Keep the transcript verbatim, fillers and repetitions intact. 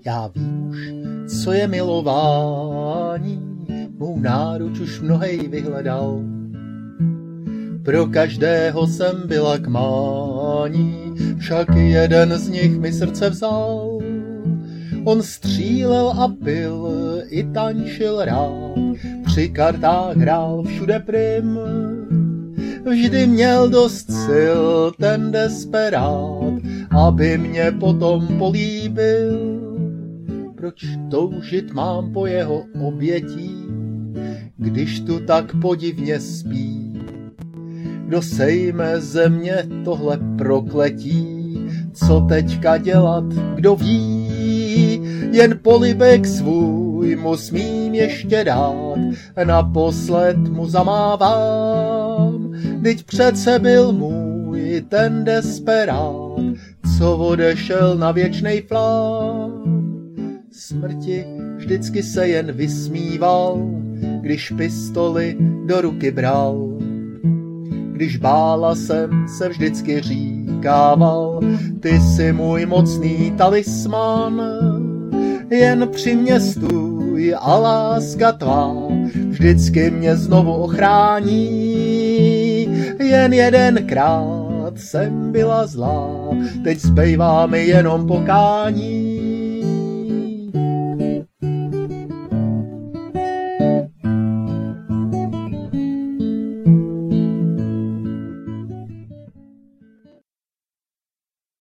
Já vím už, co je milování, mou náruč už mnohej vyhledal. Pro každého jsem byla k mání, však jeden z nich mi srdce vzal. On střílel a pil, i tančil rád, při kartách hrál všude prim. Vždy měl dost sil ten desperát, aby mě potom políbil. Proč toužit mám po jeho obětí, když tu tak podivně spí? Kdo sejme ze mě tohle prokletí, co teďka dělat, kdo ví? Jen polibek svůj mu smím ještě dát, naposled mu zamávám. Vždyť přece byl můj ten desperát, co odešel na věčnej flám. Smrti vždycky se jen vysmíval, když pistoli do ruky bral. Když bála jsem, se vždycky říkával, ty jsi můj mocný talisman. Jen při mě stůj a láska tvá vždycky mě znovu ochrání. Jen jedenkrát jsem byla zlá, teď zbývá mi jenom pokání.